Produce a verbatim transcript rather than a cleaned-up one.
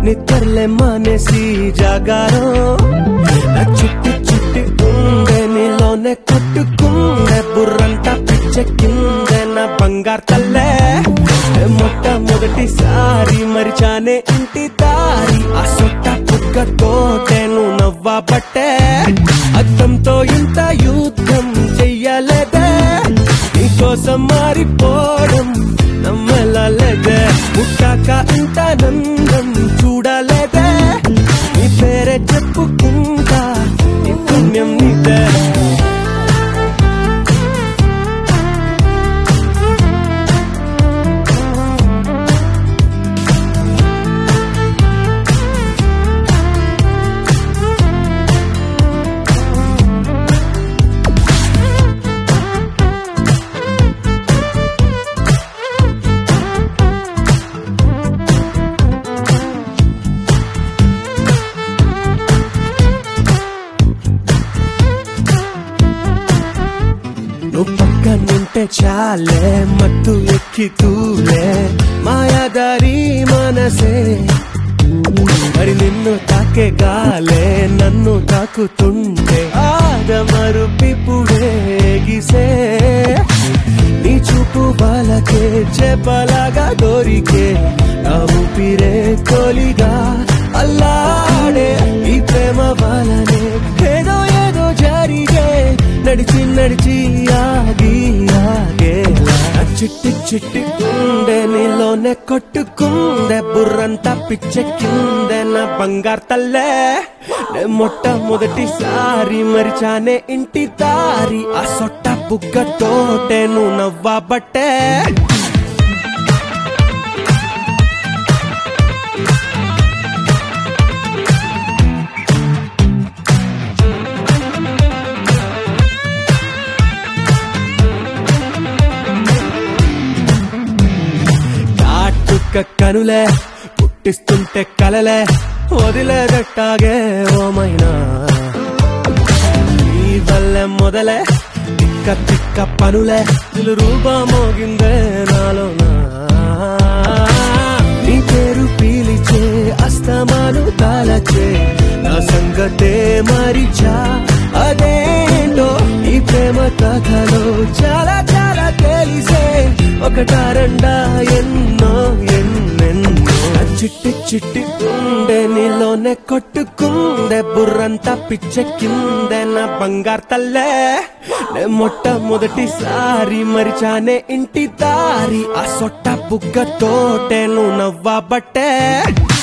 నిద్రలే మానేసి జాగారం నా చిట్టి చిట్టి గుండె నీలోనే కొట్టుకుందే బుర్రంతా పిచ్చెక్కిందే నా బంగారు తల్లే మొట్టమొదటిసారి మరిచానే ఇంటి దారి ఆ సొట్ట పుక్కతోటే నువ్వు నవ్వబట్టే అద్దంతో ఇంత యుద్ధం చెయ్యలేదే నీకోసం మారిపోవడం నమ్మలేదే పుట్టాక ఇంత నందం చూడలేదే నీ పేరే చెప్పుకుంటా నీ పుణ్యం నీదే నువ్వు పక్కనుంటే చాలే మత్తు ఎక్కి తూలే మాయాదారి మనసే మరి నిన్ను తాకే గాలే నన్ను తాకుతుంటే ఆదమరుపిపుడే గిసే నీ చూపు బాలకే చేపలాగా దొరికే నా ఊపిరే తొలిగా అల్లాడే ఈ ప్రేమ బాలనే ఏదో ఏదో జరిగే నడిచి నడిచి ఆగి ఆగేలా చిట్టి చిట్టి గుండె నీలోనే కొట్టుకుందే బుర్రంతా పిచ్చెక్కిందే నా బంగారు తల్లే మొట్టమొదటిసారి మరిచానే ఇంటి దారి ఆ సొట్ట బుగ్గతోటే నువ్వు నవ్వబట్టే కనులే పుట్టిస్తుంటే కలలే వదిలేదట్టాగే ఓమైనా నీ వల్లే మొదలే తిక్క తిక్క పనులే ఇల్లు రూపమోగిందే నాలోనా నీ పేరు పీలిచే అస్తమాను తాళచే నా సంగతే మరిచా అదేంటో ఈ ప్రేమ కథలో చాలా చాలా తెలిసే ఒకటారండా ఎన్నో ఎన్నెన్నో చిట్టి చిట్టి గుండె నీలోనే కొట్టుకుందే బుర్రంతా పిచ్చెక్కిందే నా బంగారు తల్లే మొట్టమొదటిసారి మరిచానే ఇంటి దారి ఆ సొట్ట బుగ్గతోటే నువ్వు నవ్వబట్టే